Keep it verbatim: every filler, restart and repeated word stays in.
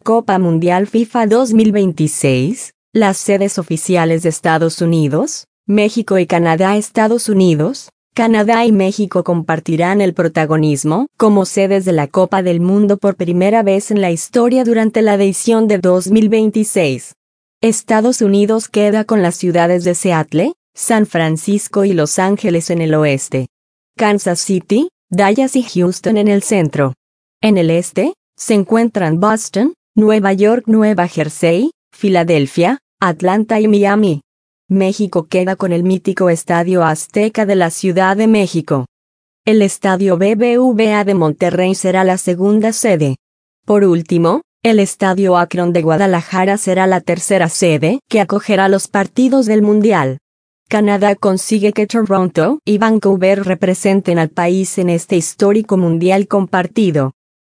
Copa Mundial FIFA dos mil veintiséis, las sedes oficiales de Estados Unidos, México y Canadá. Estados Unidos, Canadá y México compartirán el protagonismo como sedes de la Copa del Mundo por primera vez en la historia durante la edición de dos mil veintiséis. Estados Unidos queda con las ciudades de Seattle, San Francisco y Los Ángeles en el oeste. Kansas City, Dallas y Houston en el centro. En el este, se encuentran Boston, Nueva York, Nueva Jersey, Filadelfia, Atlanta y Miami. México queda con el mítico Estadio Azteca de la Ciudad de México. El Estadio B B V A de Monterrey será la segunda sede. Por último, el Estadio Akron de Guadalajara será la tercera sede que acogerá los partidos del Mundial. Canadá consigue que Toronto y Vancouver representen al país en este histórico Mundial compartido.